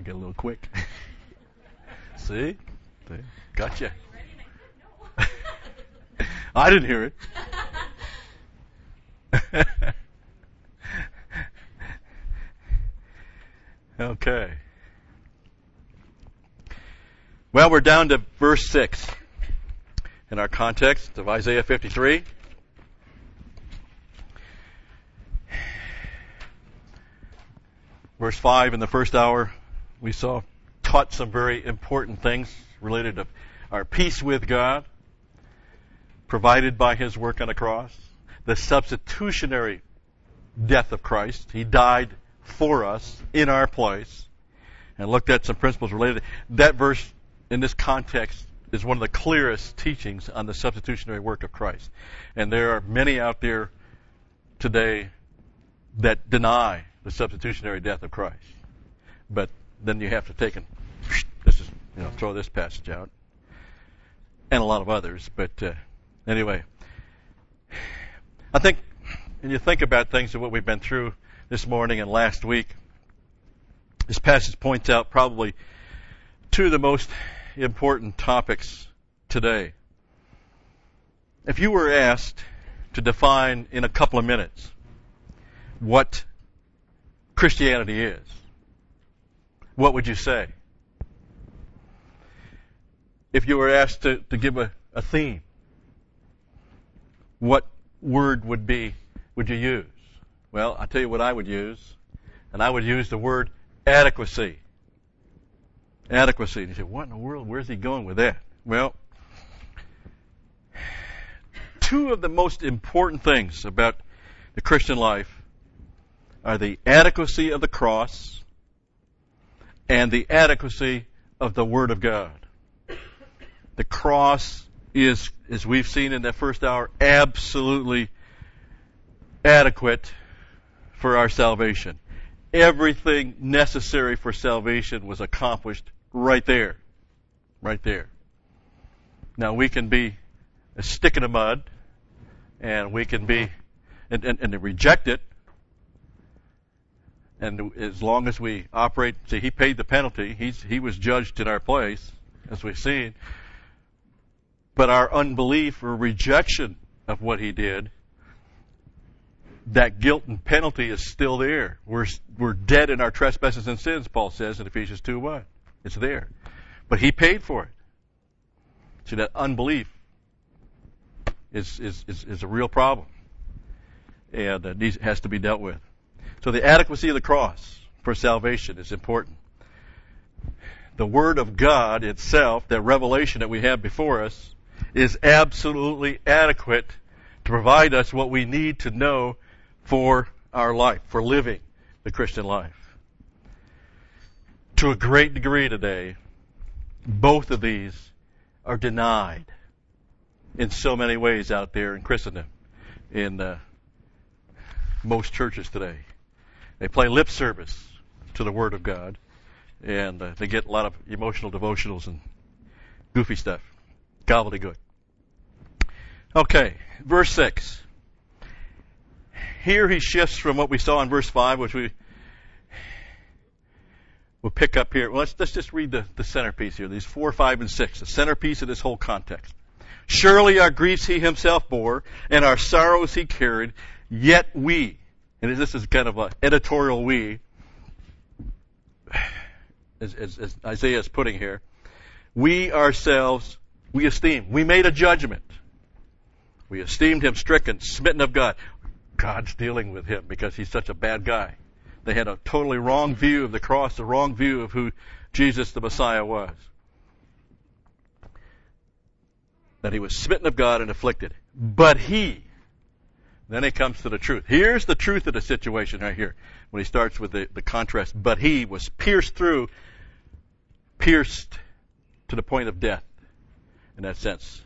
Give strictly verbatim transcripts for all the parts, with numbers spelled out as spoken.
get a little quick. See? See? Gotcha. I didn't hear it. Okay. Well, we're down to verse six in our context of Isaiah fifty-three. Verse five, in the first hour, we saw taught some very important things related to our peace with God, provided by His work on the cross, the substitutionary death of Christ. He died for us in our place, and looked at some principles related. That verse, in this context, is one of the clearest teachings on the substitutionary work of Christ. And there are many out there today that deny the substitutionary death of Christ. But then you have to take and this is, you know, throw this passage out, and a lot of others. But uh, anyway, I think when you think about things of what we've been through this morning and last week, this passage points out probably two of the most important topics today. If you were asked to define in a couple of minutes what Christianity is, what would you say? If you were asked to, to give a, a theme, what word would be would you use? Well, I'll tell you what I would use, and I would use the word adequacy. Adequacy. And you say, what in the world? Where's he going with that? Well, two of the most important things about the Christian life are the adequacy of the cross and the adequacy of the Word of God. The cross is, as we've seen in that first hour, absolutely adequate for our salvation. Everything necessary for salvation was accomplished right there. Right there. Now we can be a stick in the mud, and we can be, and, and, and reject it. And as long as we operate, see, He paid the penalty. He's, he was judged in our place, as we've seen. But our unbelief or rejection of what He did, that guilt and penalty is still there. We're we're dead in our trespasses and sins, Paul says in Ephesians two one. It's there. But He paid for it. See, that unbelief is is, is, is a real problem. And uh, needs, has to be dealt with. So the adequacy of the cross for salvation is important. The Word of God itself, that revelation that we have before us, is absolutely adequate to provide us what we need to know for our life, for living the Christian life. To a great degree today, both of these are denied in so many ways out there in Christendom, in uh, most churches today. They play lip service to the Word of God, and uh, they get a lot of emotional devotionals and goofy stuff. Gobbledygook. Okay, verse six. Here he shifts from what we saw in verse five, which we will pick up here. Well, let's, let's just read the, the centerpiece here, these four, five, and six, the centerpiece of this whole context. Surely our griefs He Himself bore, and our sorrows He carried, yet we, and this is kind of an editorial we, as, as, as Isaiah is putting here, we ourselves, we esteem, we made a judgment. We esteemed Him stricken, smitten of God. God's dealing with him because he's such a bad guy. They had a totally wrong view of the cross, a wrong view of who Jesus the Messiah was. That He was smitten of God and afflicted. But He, then He comes to the truth. Here's the truth of the situation right here, when he starts with the, the contrast. But He was pierced through, pierced to the point of death, in that sense.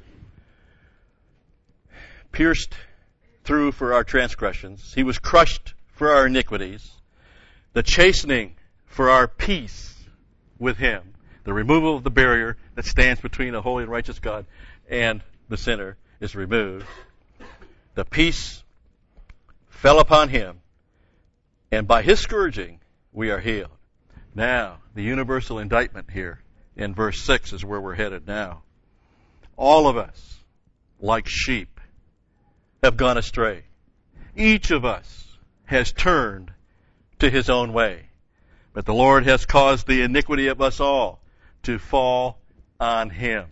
Pierced through for our transgressions. He was crushed for our iniquities. The chastening for our peace with Him. The removal of the barrier that stands between a holy and righteous God and the sinner is removed. The peace fell upon Him, and by His scourging we are healed. Now, the universal indictment here in verse six is where we're headed now. All of us, like sheep, have gone astray. Each of us has turned to his own way. But the Lord has caused the iniquity of us all to fall on him.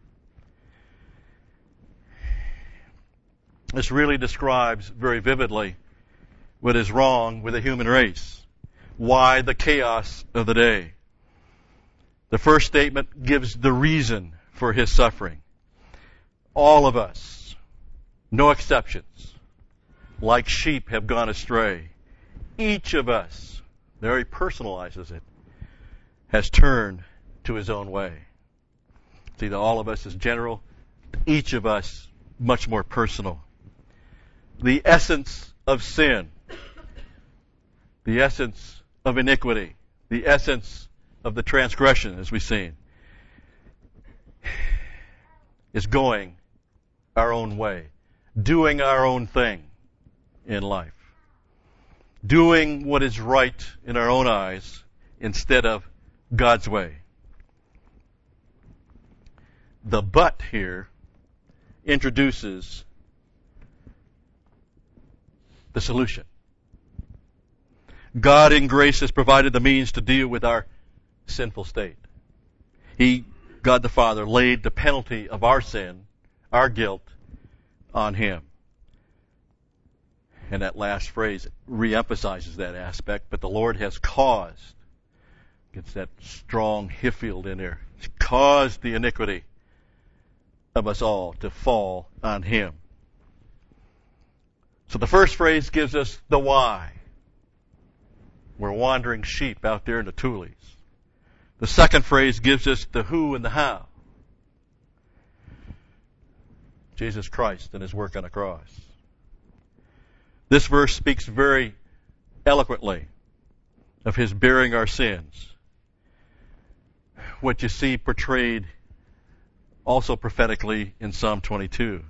This really describes very vividly what is wrong with the human race. Why the chaos of the day? The first statement gives the reason for his suffering. All of us, no exceptions, like sheep have gone astray. Each of us, there he personalizes it, has turned to his own way. See, the all of us is general, each of us much more personal. The essence of sin, the essence of iniquity, the essence of the transgression, as we've seen, is going our own way, doing our own thing in life, doing what is right in our own eyes instead of God's way. The but here introduces the solution. God in grace has provided the means to deal with our sinful state. He, God the Father, laid the penalty of our sin, our guilt, on him. And that last phrase reemphasizes that aspect, but the Lord has caused, gets that strong Hiffield in there, He's caused the iniquity of us all to fall on him. So the first phrase gives us the why. We're wandering sheep out there in the tules. The second phrase gives us the who and the how. Jesus Christ and his work on the cross. This verse speaks very eloquently of his bearing our sins. What you see portrayed also prophetically in Psalm twenty-two.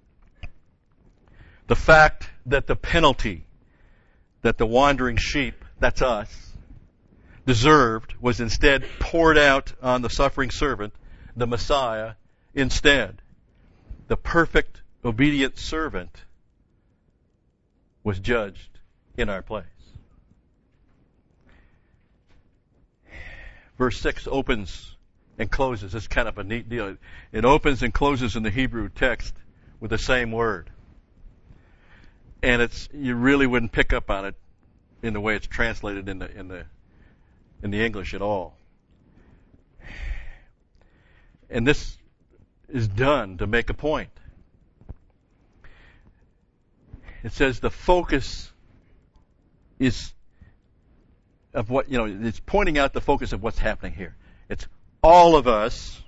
The fact that the penalty that the wandering sheep, that's us, deserved was instead poured out on the suffering servant, the Messiah, instead. The perfect, obedient servant was judged in our place. Verse six opens and closes. It's kind of a neat deal. It opens and closes in the Hebrew text with the same word. And it's, you really wouldn't pick up on it in the way it's translated in the in the in the English at all. And this is done to make a point. It says the focus is of what, you know, it's pointing out the focus of what's happening here. It's all of us,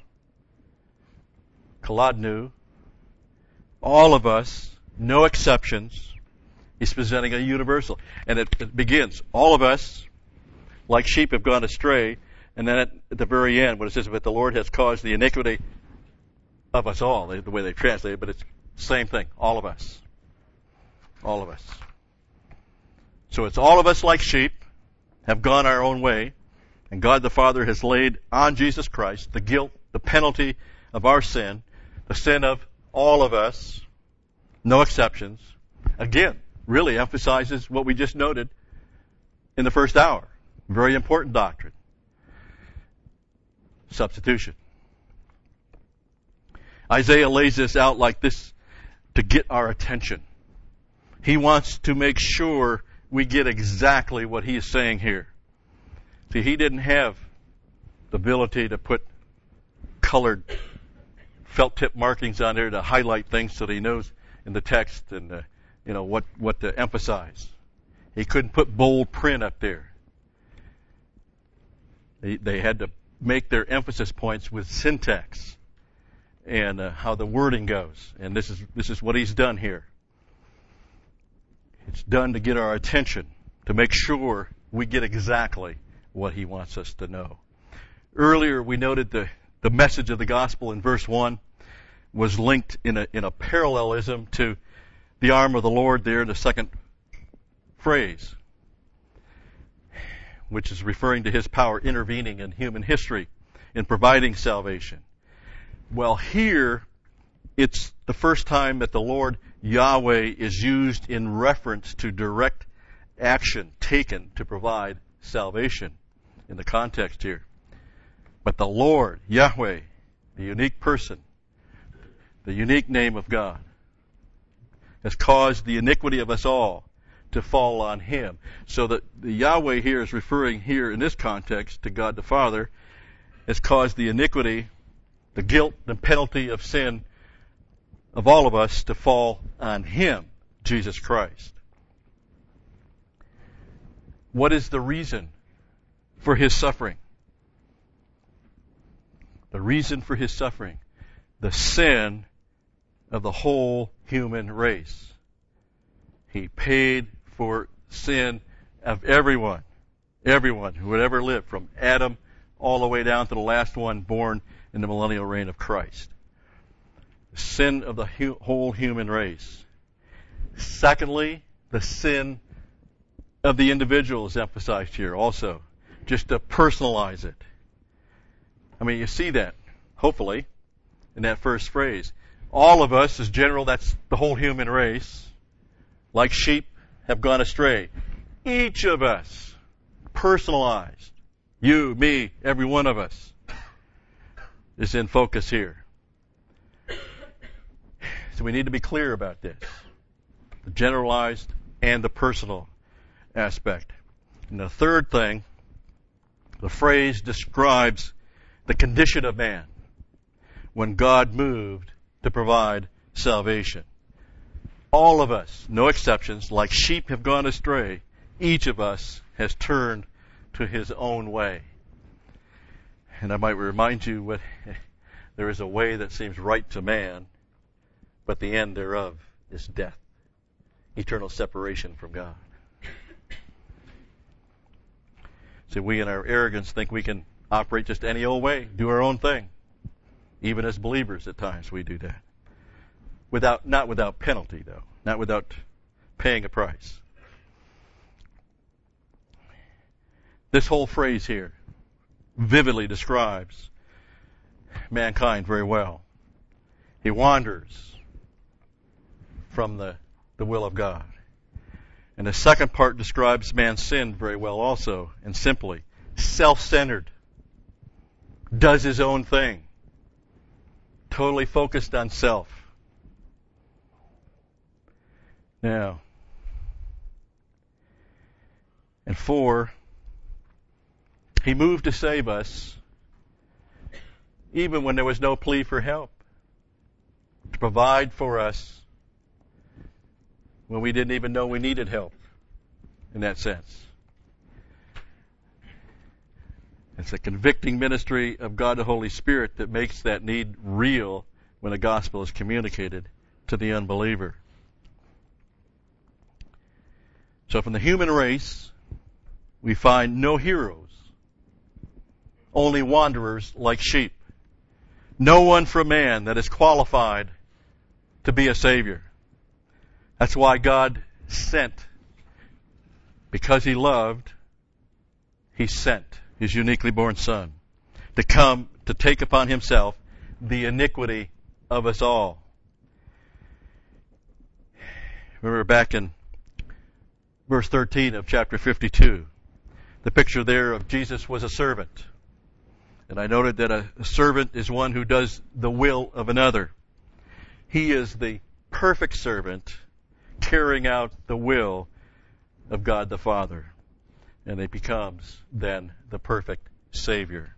kaladnu, all of us, no exceptions. He's presenting a universal. And it, it begins, all of us, like sheep, have gone astray. And then at, at the very end, when it says, but the Lord has caused the iniquity of us all, the way they translate it, but it's the same thing, all of us. All of us. So it's all of us like sheep have gone our own way, and God the Father has laid on Jesus Christ the guilt, the penalty of our sin, the sin of all of us, no exceptions. Again, really emphasizes what we just noted in the first hour. Very important doctrine. Substitution. Isaiah lays this out like this to get our attention. He wants to make sure we get exactly what he is saying here. See, he didn't have the ability to put colored felt tip markings on there to highlight things so that he knows in the text and uh, you know what what to emphasize. He couldn't put bold print up there. They, they had to make their emphasis points with syntax and uh, how the wording goes. And this is this is what he's done here. It's done to get our attention, to make sure we get exactly what he wants us to know. Earlier we noted the, the message of the gospel in verse one was linked in a in a parallelism to the arm of the Lord there in the second phrase. which is referring to his power intervening in human history in providing salvation. Well, here, it's the first time that the Lord Yahweh is used in reference to direct action taken to provide salvation in the context here. But the Lord, Yahweh, the unique person, the unique name of God, has caused the iniquity of us all to fall on him. So that the Yahweh here is referring here in this context to God the Father, has caused the iniquity, the guilt, the penalty of sin of all of us to fall on him, Jesus Christ. What is the reason for his suffering? The reason for his suffering, the sin of the whole human race. He paid for sin of everyone, everyone who would ever live, from Adam all the way down to the last one born in the millennial reign of Christ. The sin of the hu- whole human race. Secondly, the sin of the individual is emphasized here also, just to personalize it. I mean, you see that, hopefully, in that first phrase. All of us, as general, that's the whole human race, like sheep, have gone astray. Each of us, personalized, you, me, every one of us, is in focus here. So we need to be clear about this. The generalized and the personal aspect. And the third thing, the phrase describes the condition of man when God moved to provide salvation. All of us, no exceptions, like sheep have gone astray. Each of us has turned to his own way. And I might remind you what there is a way that seems right to man, but the end thereof is death, eternal separation from God. So we in our arrogance think we can operate just any old way, do our own thing. Even as believers at times we do that. Without, not without penalty though, not without paying a price. This whole phrase here vividly describes mankind very well. He wanders from the, the will of God. And the second part describes man's sin very well also, and simply. Self-centered. Does his own thing. Totally focused on self. Now, and four, he moved to save us even when there was no plea for help. To provide for us when we didn't even know we needed help, in that sense. It's a convicting ministry of God the Holy Spirit that makes that need real when the gospel is communicated to the unbeliever. So from the human race, we find no heroes, only wanderers like sheep. No one from man that is qualified to be a savior. That's why God sent. Because he loved, he sent his uniquely born Son to come to take upon himself the iniquity of us all. Remember back in verse thirteen of chapter fifty-two, the picture there of Jesus was a servant. And I noted that a, a servant is one who does the will of another. He is the perfect servant carrying out the will of God the Father. And he becomes then the perfect Savior.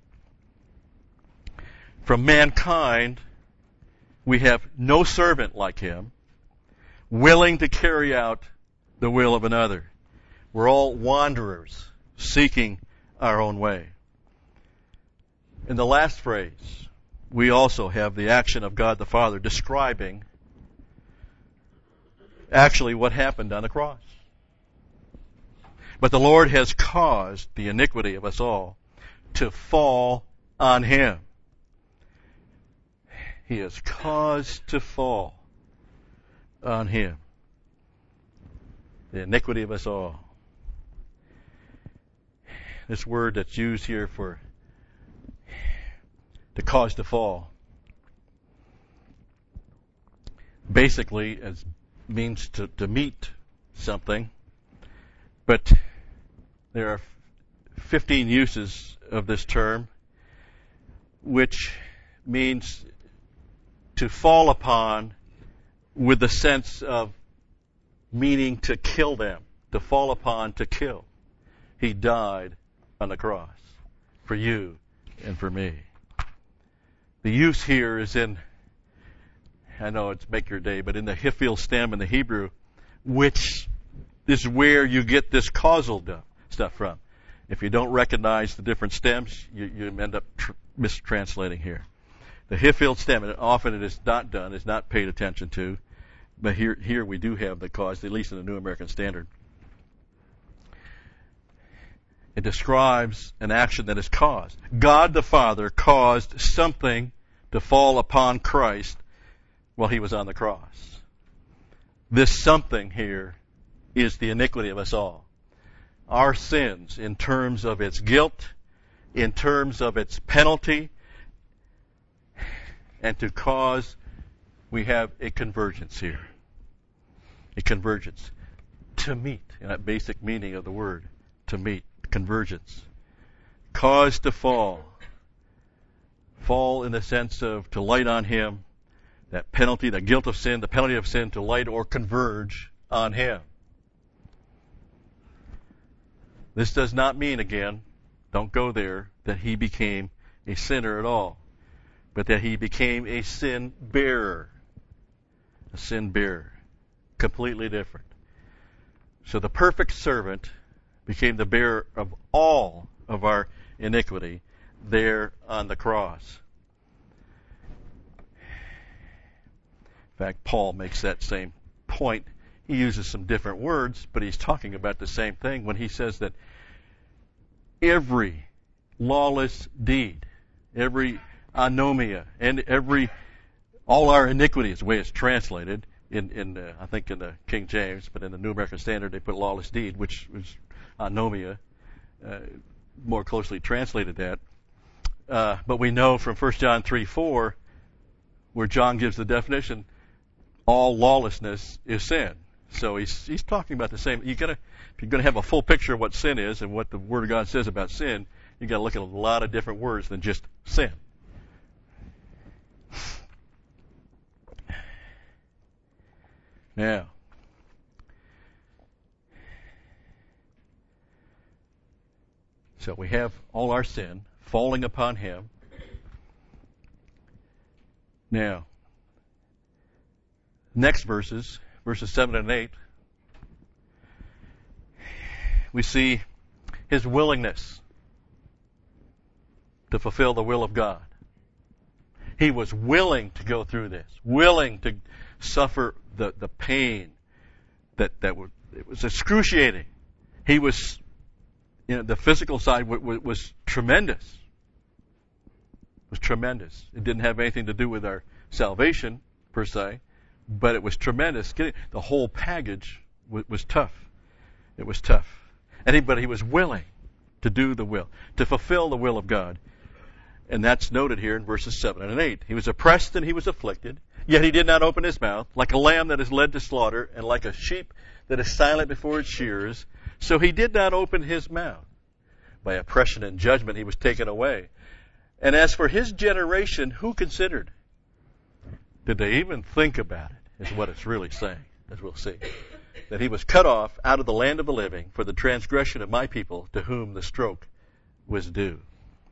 From mankind, we have no servant like him, willing to carry out the will of another. We're all wanderers, seeking our own way. In the last phrase, we also have the action of God the Father describing actually what happened on the cross. But the Lord has caused the iniquity of us all to fall on him. He has caused to fall on him the iniquity of us all. this word that's used here for to cause to fall, basically it means to, to meet something, but there are fifteen uses of this term, which means to fall upon with the sense of meaning to kill them, to fall upon, to kill. He died on the cross for you and for me. The use here is in, I know it's make your day, but in the Hiphil stem in the Hebrew, which is where you get this causal stuff from. If you don't recognize the different stems, you, you end up tr- mistranslating here. The Hiphil stem, and often it is not done, is not paid attention to, but here, here we do have the cause, at least in the New American Standard. It describes an action that is caused. God the Father caused something to fall upon Christ while he was on the cross. This something here is the iniquity of us all. Our sins in terms of its guilt, in terms of its penalty, and to cause, we have a convergence here. A convergence. To meet, in that basic meaning of the word, to meet, convergence. Cause to fall. Fall in the sense of to light on him, that penalty, the guilt of sin, the penalty of sin, to light or converge on him. This does not mean, again, don't go there, that he became a sinner at all, but that he became a sin bearer. A sin bearer. Completely different. So the perfect servant became the bearer of all of our iniquity there on the cross. In fact, Paul makes that same point. He uses some different words, but he's talking about the same thing when he says that every lawless deed, every anomia, and every, all our iniquity is the way it's translated in, in uh, I think in the King James, but in the New American Standard they put lawless deed, which was anomia, uh, more closely translated that. Uh, but we know from First John three four, where John gives the definition, all lawlessness is sin. So he's he's talking about the same. You gotta, if you're gonna have a full picture of what sin is and what the Word of God says about sin, you gotta look at a lot of different words than just sin. Now, so we have all our sin falling upon him. Now, next verses, verses seven and eight, we see his willingness to fulfill the will of God. He was willing to go through this, willing to suffer the, the pain that, that would, it was excruciating. He was, you know, the physical side w- w- was tremendous. It was tremendous. It didn't have anything to do with our salvation, per se, but it was tremendous. Getting, the whole package w- was tough. It was tough. Anybody, he was willing to do the will, to fulfill the will of God. And that's noted here in verses seven and eight. He was oppressed and he was afflicted, yet he did not open his mouth, like a lamb that is led to slaughter, and like a sheep that is silent before its shearers. So he did not open his mouth. By oppression and judgment he was taken away. And as for his generation, who considered? Did they even think about it, is what it's really saying, as we'll see. That he was cut off out of the land of the living for the transgression of my people, to whom the stroke was due.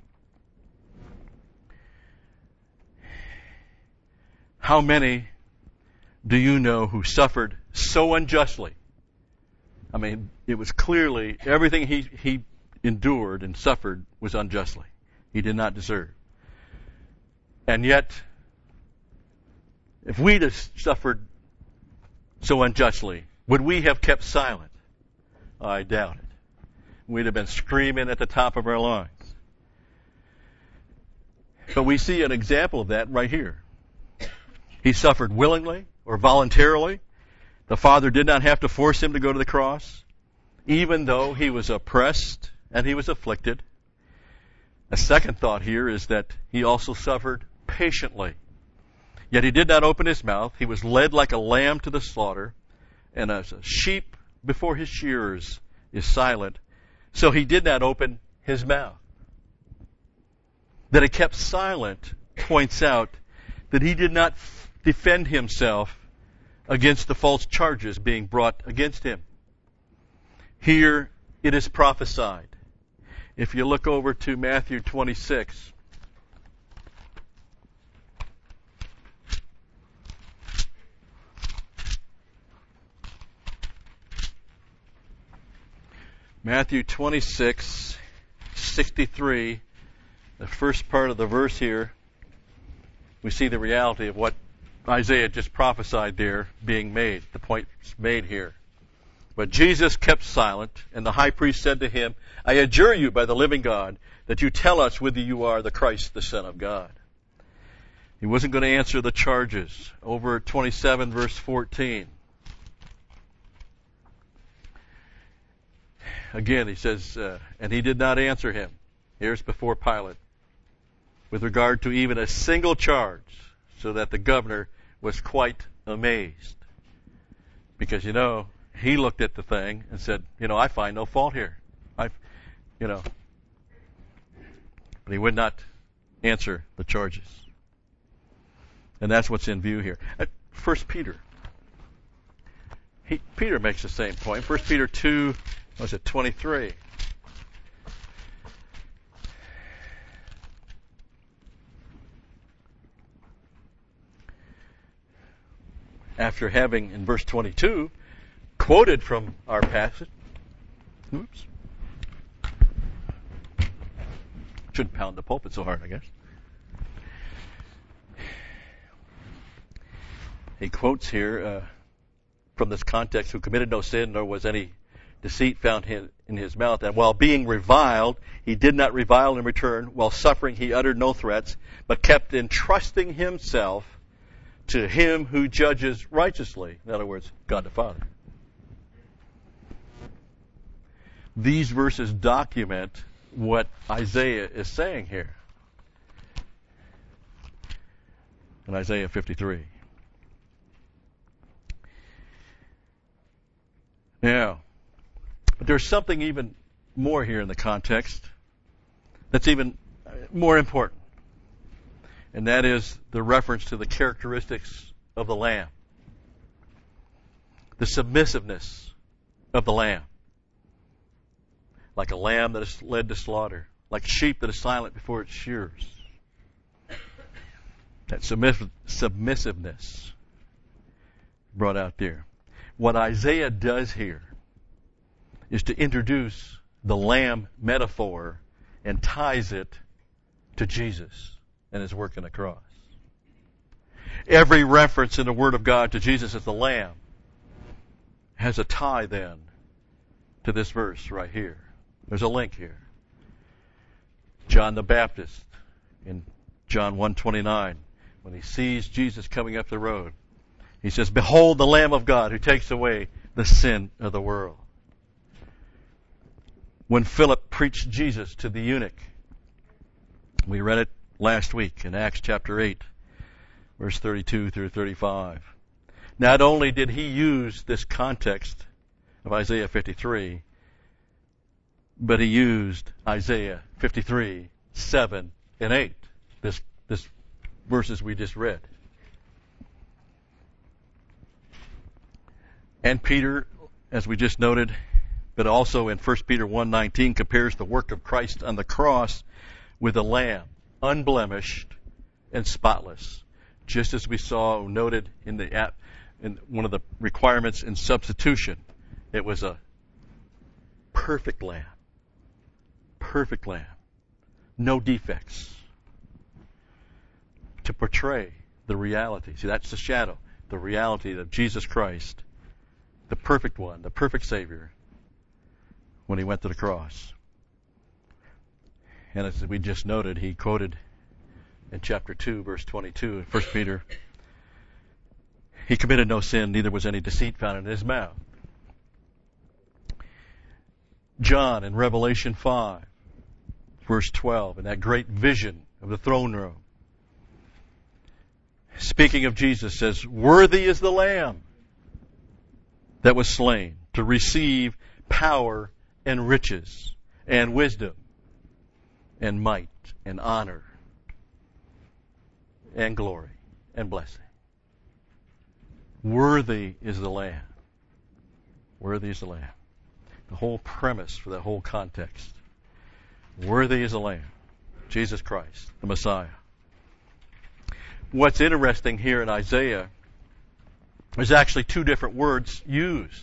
How many do you know who suffered so unjustly? I mean, it was clearly everything he, he endured and suffered was unjustly. He did not deserve. And yet, if we'd have suffered so unjustly, would we have kept silent? I doubt it. We'd have been screaming at the top of our lungs. But we see an example of that right here. He suffered willingly or voluntarily. The Father did not have to force him to go to the cross, even though he was oppressed and he was afflicted. A second thought here is that he also suffered patiently. Yet he did not open his mouth. He was led like a lamb to the slaughter, and as a sheep before his shearers is silent, so he did not open his mouth. That he kept silent points out that he did not f- defend himself against the false charges being brought against him. Here it is prophesied. If you look over to Matthew twenty-six, Matthew twenty-six, sixty-three, the first part of the verse here, we see the reality of what Isaiah just prophesied there being made, the point made here. But Jesus kept silent, and the high priest said to him, I adjure you by the living God that you tell us whether you are the Christ, the Son of God. He wasn't going to answer the charges. Over at twenty-seven, verse fourteen. Again, he says, uh, and he did not answer him. Here's before Pilate. With regard to even a single charge, so that the governor was quite amazed. Because, you know, he looked at the thing and said, you know, I find no fault here. I, you know. But he would not answer the charges. And that's what's in view here. At First Peter. He, Peter makes the same point. First Peter two, what was it, twenty-three. After having, in verse twenty-two, quoted from our passage. Oops. Shouldn't pound the pulpit so hard, I guess. He quotes here uh, from this context, who committed no sin, nor was any deceit found in his mouth. And while being reviled, he did not revile in return. While suffering, he uttered no threats, but kept entrusting himself to him who judges righteously. In other words, God the Father. These verses document what Isaiah is saying here. In Isaiah fifty-three. Now, but there's something even more here in the context that's even more important. And that is the reference to the characteristics of the Lamb. The submissiveness of the Lamb. Like a lamb that is led to slaughter. Like sheep that is silent before its shearers. That submiss- submissiveness brought out there. What Isaiah does here is to introduce the lamb metaphor and ties it to Jesus and his work on the cross. Every reference in the Word of God to Jesus as the Lamb has a tie then to this verse right here. There's a link here. John the Baptist in John one twenty-nine, when he sees Jesus coming up the road, he says, Behold the Lamb of God who takes away the sin of the world. When Philip preached Jesus to the eunuch, we read it last week in Acts chapter eight, verse thirty-two through thirty-five. Not only did he use this context of Isaiah fifty-three, but he used Isaiah fifty-three, seven, and eight. This, this verses we just read. And Peter, as we just noted, but also in First Peter one nineteen, compares the work of Christ on the cross with a lamb, unblemished and spotless. Just as we saw noted in the in one of the requirements in substitution, it was a perfect lamb. Perfect lamb. No defects. To portray the reality. See, that's the shadow. The reality of Jesus Christ, the perfect one, the perfect Savior, when he went to the cross. And as we just noted, he quoted in chapter two, verse twenty-two, in First Peter, he committed no sin, neither was any deceit found in his mouth. John in Revelation five, verse twelve, in that great vision of the throne room, speaking of Jesus, says, "Worthy is the Lamb that was slain to receive power and riches and wisdom and might and honor and glory and blessing." Worthy is the Lamb. Worthy is the Lamb. The whole premise for that whole context. Worthy is the Lamb. Jesus Christ, the Messiah. What's interesting here in Isaiah, there's actually two different words used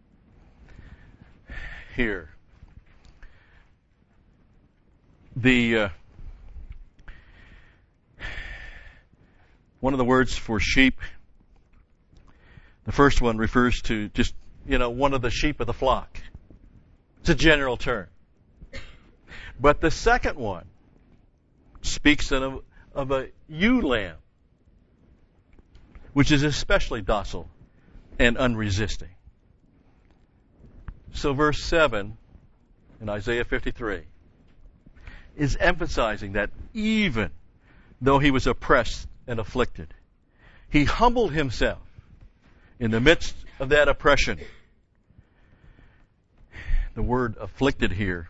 here. The uh, one of the words for sheep, the first one refers to just, you know, one of the sheep of the flock. It's a general term. But the second one speaks of, of a ewe lamb, which is especially docile and unresisting. So verse seven in Isaiah fifty-three is emphasizing that even though he was oppressed and afflicted, he humbled himself in the midst of that oppression. The word afflicted here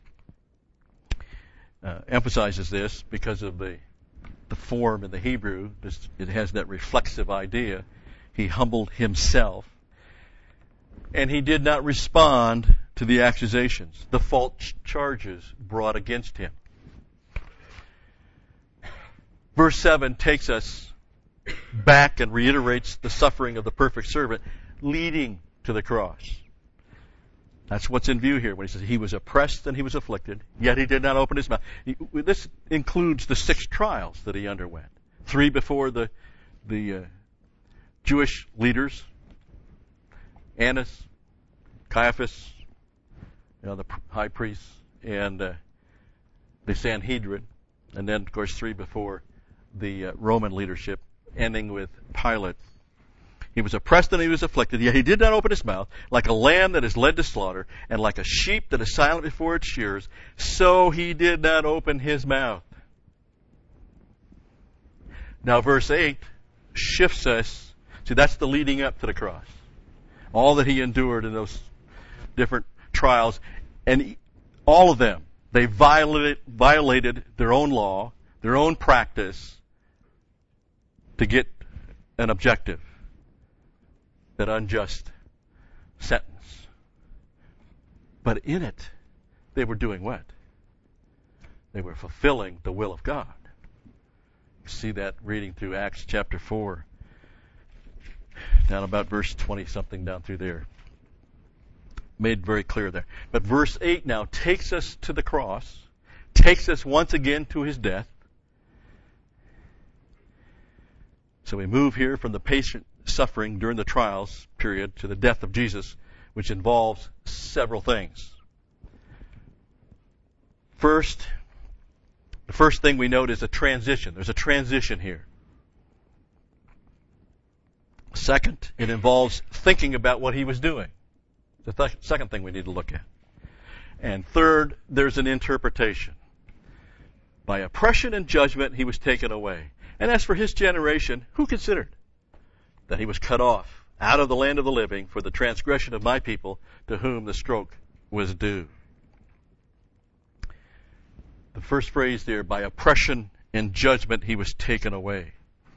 uh, emphasizes this because of the the form in the Hebrew. It has that reflexive idea. He humbled himself, and he did not respond to the accusations, the false charges brought against him. Verse seven takes us back and reiterates the suffering of the perfect servant leading to the cross. That's what's in view here when he says he was oppressed and he was afflicted, yet he did not open his mouth. This includes the six trials that he underwent. Three before the the uh, Jewish leaders, Annas, Caiaphas, you know, the high priests, and uh, the Sanhedrin, and then, of course, three before the uh, Roman leadership, ending with Pilate. He was oppressed and he was afflicted, yet he did not open his mouth. Like a lamb that is led to slaughter, and like a sheep that is silent before its shearers, so he did not open his mouth. Now verse eight shifts us. See, that's the leading up to the cross. All that he endured in those different trials, and all of them, they violated, violated their own law, their own practice, to get an objective. That unjust sentence. But in it, they were doing what? They were fulfilling the will of God. You see that reading through Acts chapter four, down about verse twenty-something down through there. Made very clear there. But verse eight now takes us to the cross, takes us once again to his death. So we move here from the patient suffering during the trials period to the death of Jesus, which involves several things. First, the first thing we note is a transition. There's a transition here. Second, it involves thinking about what he was doing. The th- second thing we need to look at. And third, there's an interpretation. By oppression and judgment, he was taken away. And as for his generation, who considered that he was cut off out of the land of the living for the transgression of my people, to whom the stroke was due? The first phrase there, by oppression and judgment, he was taken away.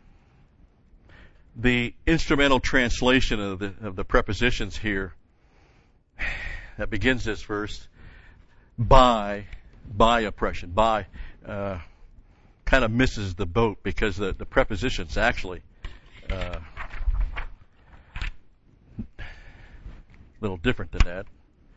The instrumental translation of the, of the prepositions here that begins this verse, by, by oppression, by, uh, kind of misses the boat because the, the prepositions actually, uh, a little different than that.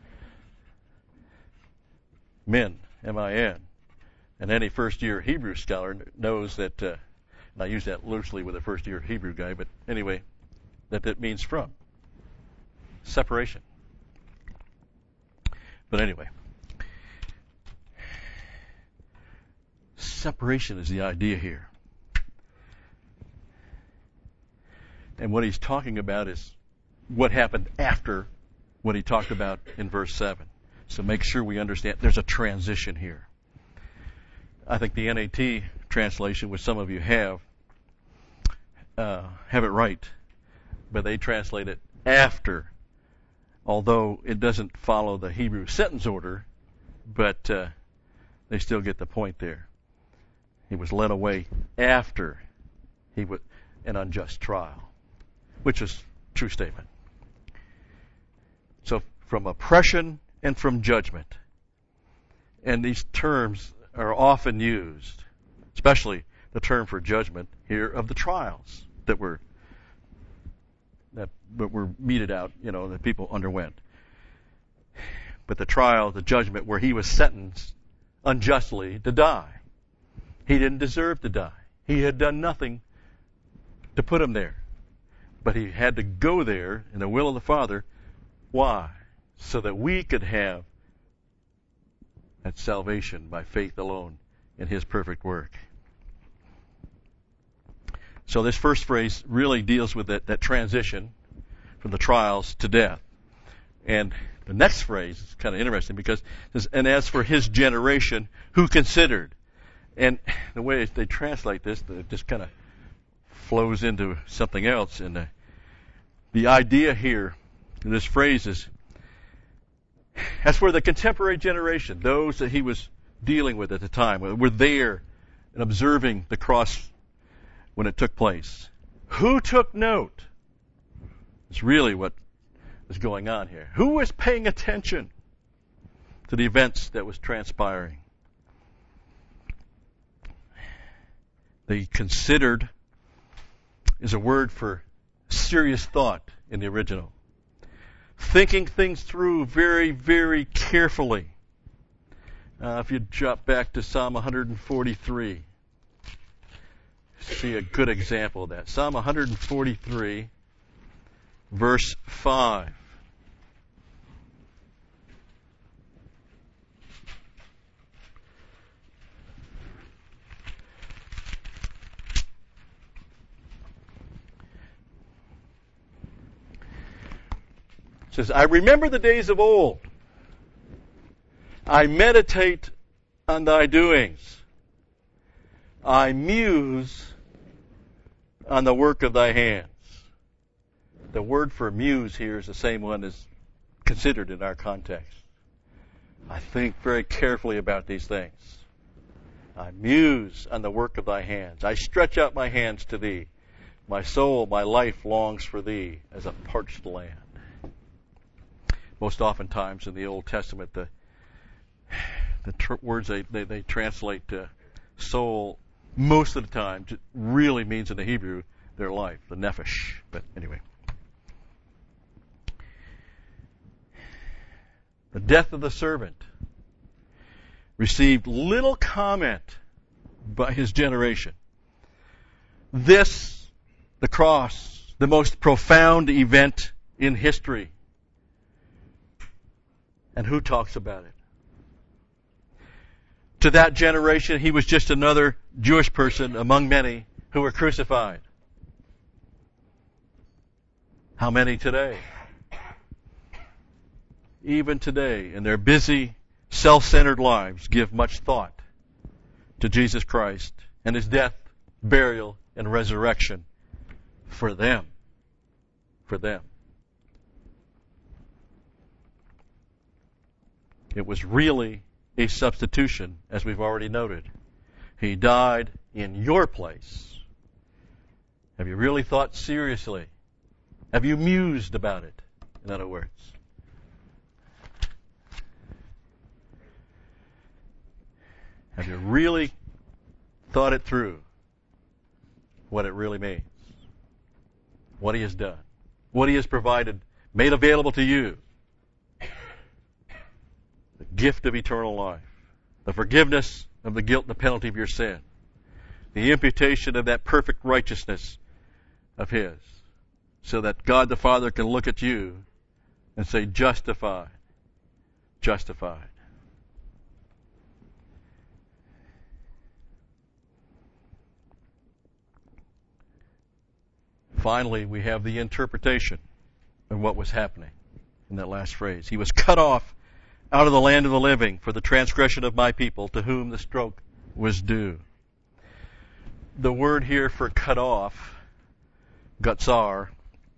Min, M I N. And any first-year Hebrew scholar knows that, uh, and I use that loosely with a first-year Hebrew guy, but anyway, that that means from. Separation. But anyway, separation is the idea here. And what he's talking about is what happened after what he talked about in verse seven. So make sure we understand there's a transition here. I think the N A T translation, which some of you have, uh, have it right, but they translate it after, although it doesn't follow the Hebrew sentence order, but uh, they still get the point there. He was led away after he was an unjust trial, which is a true statement. So from oppression and from judgment, and these terms are often used, especially the term for judgment here of the trials that were that were meted out, you know, that people underwent. But the trial, the judgment where he was sentenced unjustly to die. He didn't deserve to die. He had done nothing to put him there. But he had to go there in the will of the Father. Why? So that we could have that salvation by faith alone in his perfect work. So this first phrase really deals with that, that transition from the trials to death. And the next phrase is kind of interesting because it says, and as for his generation, who considered? And the way they translate this, it just kind of flows into something else. And the, the idea here in this phrase is, as for the contemporary generation, those that he was dealing with at the time, were there and observing the cross when it took place. Who took note? It's really what is going on here. Who was paying attention to the events that was transpiring? They considered is a word for serious thought in the original. Thinking things through very, very carefully. Uh, if you drop back to Psalm one forty-three, see a good example of that. Psalm one forty-three, verse five. It says, I remember the days of old. I meditate on thy doings. I muse on the work of thy hands. The word for muse here is the same one as considered in our context. I think very carefully about these things. I muse on the work of thy hands. I stretch out my hands to thee. My soul, my life longs for thee as a parched land. Most oftentimes in the Old Testament, the the tr- words they, they, they translate to soul, most of the time, really means in the Hebrew their life, the nephesh. But anyway. The death of the servant received little comment by his generation. This, the cross, the most profound event in history. And who talks about it? To that generation, he was just another Jewish person among many who were crucified. How many today? Even today, in their busy, self-centered lives, give much thought to Jesus Christ and his death, burial, and resurrection for them. For them. It was really a substitution, as we've already noted. He died in your place. Have you really thought seriously? Have you mused about it, in other words? Have you really thought it through, what it really means? What he has done? What he has provided, made available to you? The gift of eternal life, the forgiveness of the guilt and the penalty of your sin, the imputation of that perfect righteousness of his, so that God the Father can look at you and say, justified, justified. Finally, we have the interpretation of what was happening in that last phrase. He was cut off out of the land of the living for the transgression of my people to whom the stroke was due. The word here for cut off, gatsar,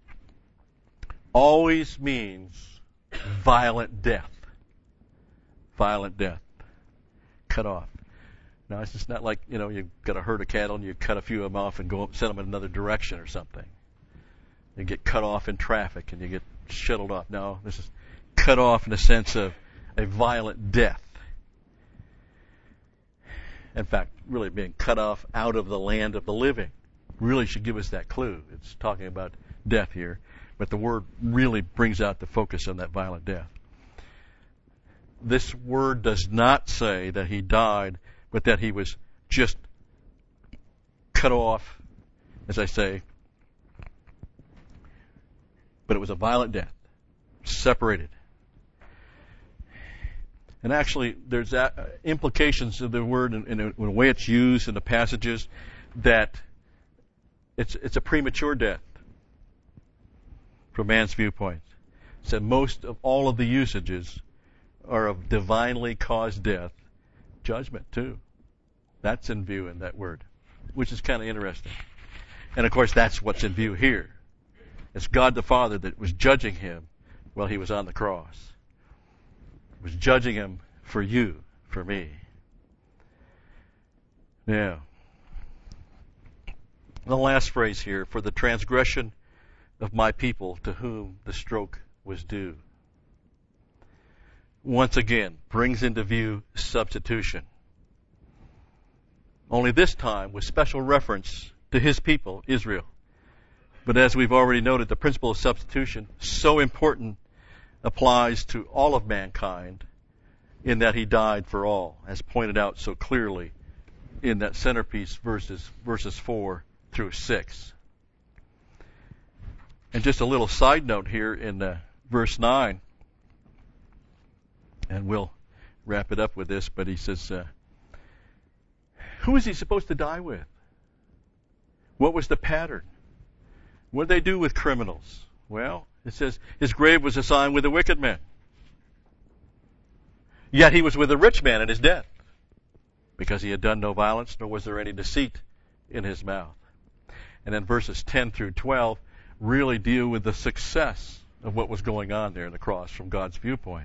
always means violent death. Violent death. Cut off. Now, it's just not like, you know, you've got a herd of cattle and you cut a few of them off and go send them in another direction or something. You get cut off in traffic and you get shuttled off. No, this is cut off in the sense of a violent death. In fact, really being cut off out of the land of the living really should give us that clue. It's talking about death here, but the word really brings out the focus on that violent death. This word does not say that he died, but that he was just cut off, as I say. But it was a violent death, separated. And actually, there's implications of the word in, in, a, in the way it's used in the passages that it's it's a premature death from man's viewpoint. So most of all of the usages are of divinely caused death, judgment too. That's in view in that word, which is kind of interesting. And of course, that's what's in view here. It's God the Father that was judging him while he was on the cross. Was judging him for you, for me. Now, the last phrase here, for the transgression of my people to whom the stroke was due. Once again, brings into view substitution. Only this time with special reference to his people, Israel. But as we've already noted, the principle of substitution, so important, applies to all of mankind in that he died for all, as pointed out so clearly in that centerpiece verses verses four through six. And just a little side note here in uh, verse nine, and we'll wrap it up with this, but he says, uh, who is he supposed to die with? What was the pattern? What did they do with criminals? Well, it says his grave was assigned with the wicked men. Yet he was with a rich man in his death, because he had done no violence, nor was there any deceit in his mouth. And then verses ten through twelve really deal with the success of what was going on there in the cross from God's viewpoint.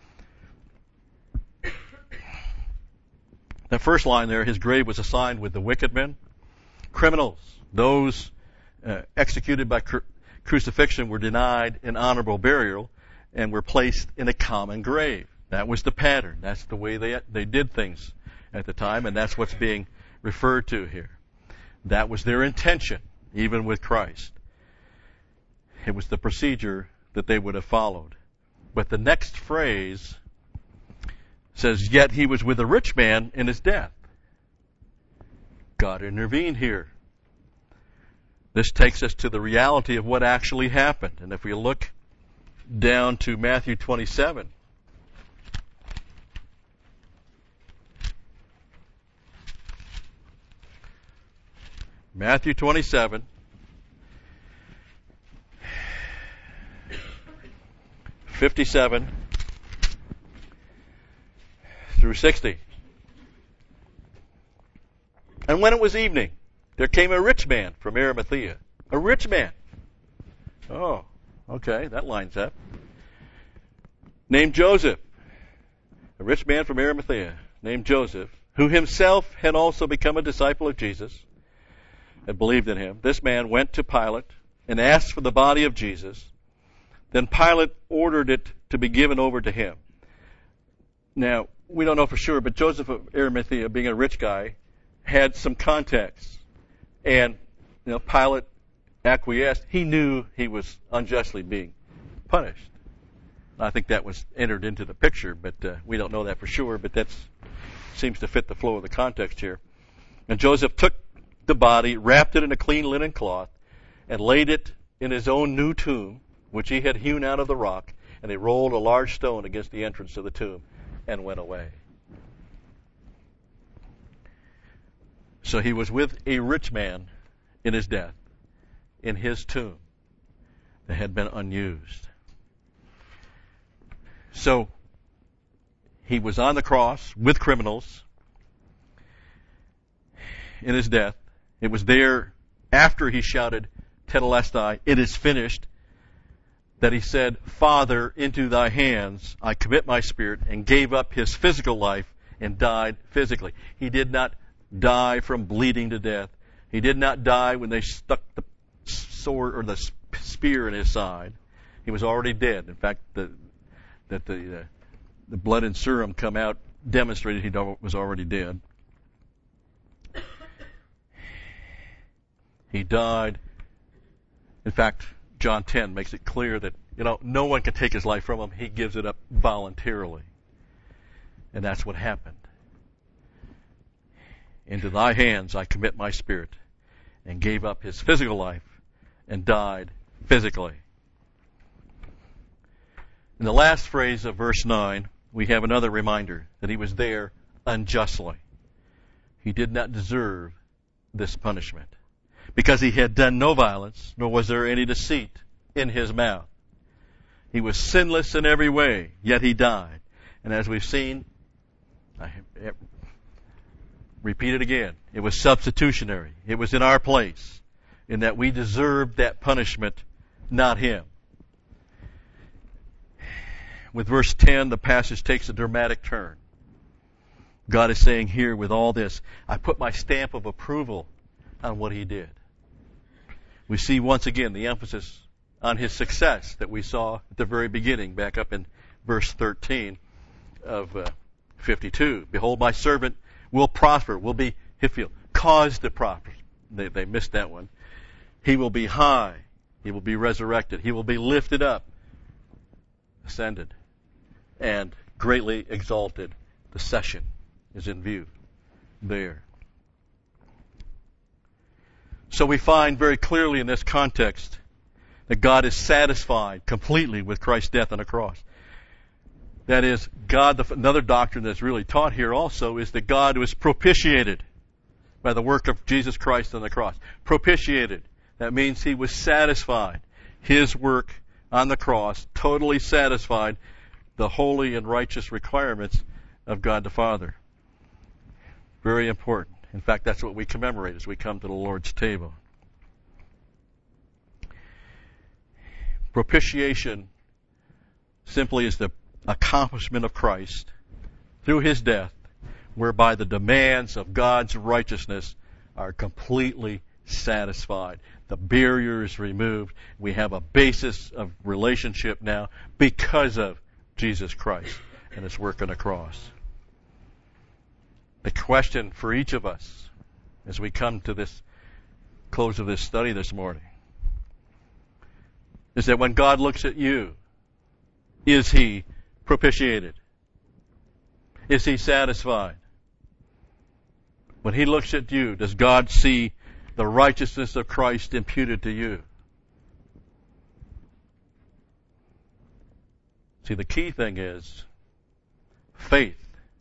The first line there, his grave was assigned with the wicked men. Criminals, those uh, executed by cru- crucifixion, were denied an honorable burial and were placed in a common grave. That was the pattern. That's the way they they did things at the time, and that's what's being referred to here. That was their intention, even with Christ. It was the procedure that they would have followed. But the next phrase says, yet he was with a rich man in his death. God intervened here. This takes us to the reality of what actually happened. And if we look down to Matthew twenty-seven, Matthew twenty-seven, fifty-seven through sixty. And when it was evening, there came a rich man from Arimathea. A rich man. Oh, okay, that lines up. Named Joseph. A rich man from Arimathea named Joseph, who himself had also become a disciple of Jesus and believed in him. This man went to Pilate and asked for the body of Jesus. Then Pilate ordered it to be given over to him. Now, we don't know for sure, but Joseph of Arimathea, being a rich guy, had some context. And, you know, Pilate acquiesced. He knew he was unjustly being punished. I think that was entered into the picture, but uh, we don't know that for sure, but that seems to fit the flow of the context here. And Joseph took the body, wrapped it in a clean linen cloth, and laid it in his own new tomb, which he had hewn out of the rock, and he rolled a large stone against the entrance of the tomb and went away. So he was with a rich man in his death, in his tomb that had been unused. So He was on the cross with criminals in his death. It was there after he shouted, Tetelestai, it is finished, that he said, Father, into thy hands I commit my spirit, and gave up his physical life and died physically. He did not die from bleeding to death. He did not die when they stuck the sword or the spear in his side. He was already dead. In fact, the, that the uh, the blood and serum come out demonstrated he was already dead. He died. In fact, John ten makes it clear that, you know, no one can take his life from him. He gives it up voluntarily. And that's what happened. Into thy hands I commit my spirit, and gave up his physical life and died physically. In the last phrase of verse nine, we have another reminder that he was there unjustly. He did not deserve this punishment, because he had done no violence, nor was there any deceit in his mouth. He was sinless in every way, yet he died. And as we've seen, I repeat it again, it was substitutionary. It was in our place, in that we deserved that punishment, not him. With verse ten, the passage takes a dramatic turn. God is saying here, with all this, I put my stamp of approval on what he did. We see once again the emphasis on his success that we saw at the very beginning, back up in verse thirteen of uh, fifty-two. Behold, my servant will prosper, will be, Hitfield, caused to prosper. They, they missed that one. He will be high. He will be resurrected. He will be lifted up, ascended, and greatly exalted. The session is in view there. So we find very clearly in this context that God is satisfied completely with Christ's death on the cross. That is, God, the, another doctrine that's really taught here also is that God was propitiated by the work of Jesus Christ on the cross. Propitiated. That means he was satisfied. His work on the cross totally satisfied the holy and righteous requirements of God the Father. Very important. In fact, that's what we commemorate as we come to the Lord's table. Propitiation simply is the accomplishment of Christ through his death, whereby the demands of God's righteousness are completely satisfied. The barrier is removed. We have a basis of relationship now because of Jesus Christ and his work on the cross. The question for each of us as we come to this close of this study this morning is that when God looks at you, is he propitiated? Is he satisfied? When he looks at you, does God see the righteousness of Christ imputed to you? See, the key thing is faith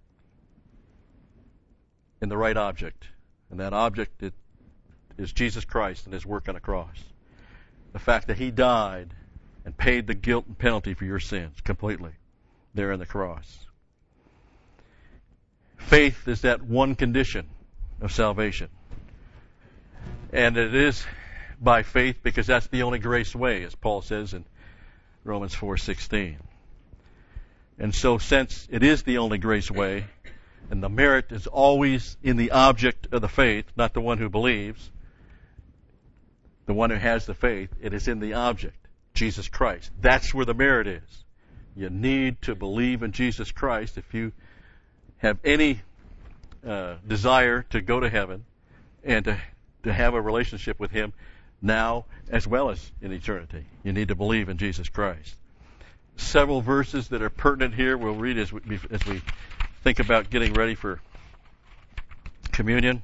in the right object. And that object is Jesus Christ and his work on the cross. The fact that he died and paid the guilt and penalty for your sins completely there on the cross. Faith is that one condition of salvation. And it is by faith because that's the only grace way, as Paul says in Romans four sixteen. And so since it is the only grace way, and the merit is always in the object of the faith, not the one who believes, the one who has the faith, it is in the object, Jesus Christ. That's where the merit is. You need to believe in Jesus Christ if you have any uh, desire to go to heaven and to, to have a relationship with him now as well as in eternity. You need to believe in Jesus Christ. Several verses that are pertinent here we'll read as we, as we think about getting ready for communion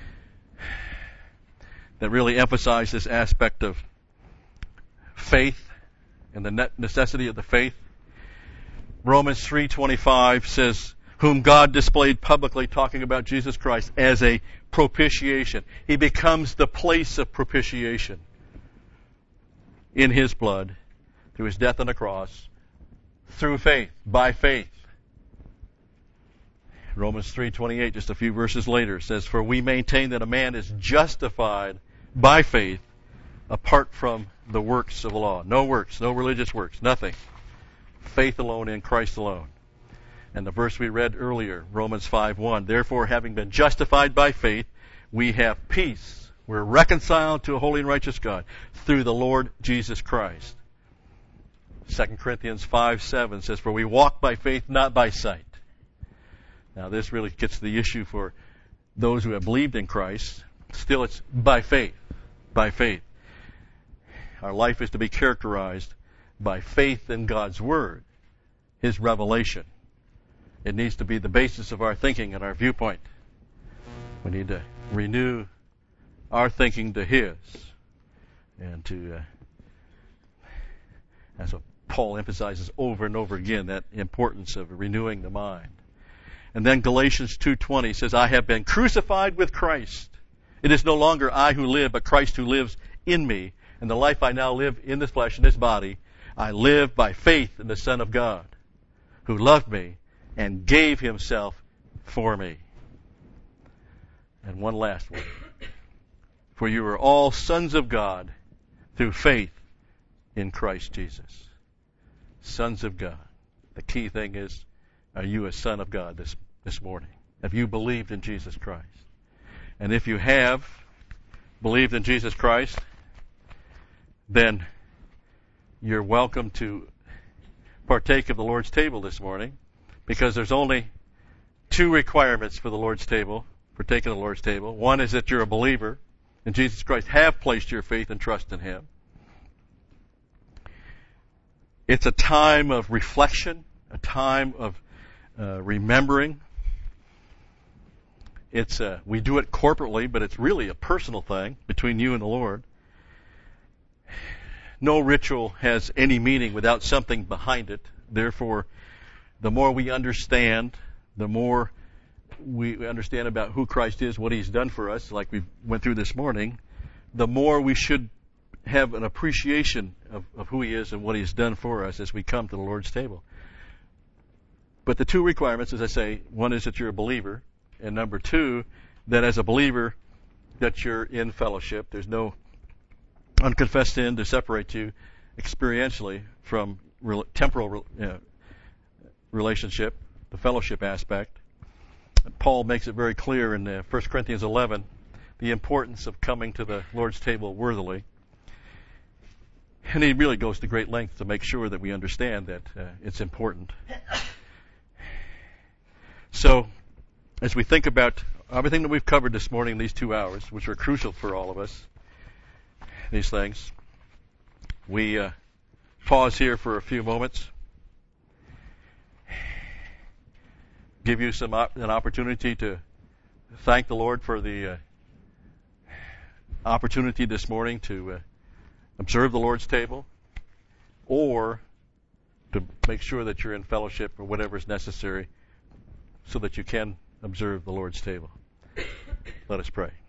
that really emphasize this aspect of faith and the necessity of the faith. Romans three twenty-five says, whom God displayed publicly, talking about Jesus Christ, as a propitiation. He becomes the place of propitiation in his blood through his death on the cross, through faith, by faith. Romans three twenty-eight, just a few verses later, says, "For we maintain that a man is justified by faith apart from the works of the law." No works, no religious works, nothing. Faith alone in Christ alone. And the verse we read earlier, Romans five one, "Therefore, having been justified by faith, we have peace. We're reconciled to a holy and righteous God through the Lord Jesus Christ." Second Corinthians five seven says, "For we walk by faith, not by sight." Now, this really gets to the issue for those who have believed in Christ. Still, it's by faith. By faith. Our life is to be characterized by faith in God's Word, His revelation. It needs to be the basis of our thinking and our viewpoint. We need to renew our thinking to His. And to, uh, that's what Paul emphasizes over and over again, that importance of renewing the mind. And then Galatians two twenty says, "I have been crucified with Christ. It is no longer I who live, but Christ who lives in me. And the life I now live in this flesh, in this body, I live by faith in the Son of God, who loved me and gave Himself for me." And one last one. "For you are all sons of God through faith in Christ Jesus." Sons of God. The key thing is, are you a son of God this, this morning? Have you believed in Jesus Christ? And if you have believed in Jesus Christ, then you're welcome to partake of the Lord's table this morning, because there's only two requirements for the Lord's table, for taking the Lord's table. One is that you're a believer in Jesus Christ, have placed your faith and trust in Him. It's a time of reflection, a time of uh, remembering. It's a, we do it corporately, but it's really a personal thing between you and the Lord. No ritual has any meaning without something behind it. Therefore, the more we understand, the more we understand about who Christ is, what He's done for us, like we went through this morning, the more we should have an appreciation of, of who He is and what He's done for us as we come to the Lord's table. But the two requirements, as I say, one is that you're a believer, and number two, that as a believer, that you're in fellowship. There's no unconfessed sin to separate you experientially from real, temporal you know, relationship, the fellowship aspect. And Paul makes it very clear in uh, First Corinthians eleven the importance of coming to the Lord's table worthily. And he really goes to great lengths to make sure that we understand that uh, it's important. So, as we think about everything that we've covered this morning in these two hours, which are crucial for all of us, these things, we uh, pause here for a few moments, give you some op- an opportunity to thank the Lord for the uh, opportunity this morning to uh, observe the Lord's table, or to make sure that you're in fellowship or whatever is necessary so that you can observe the Lord's table. Let us pray.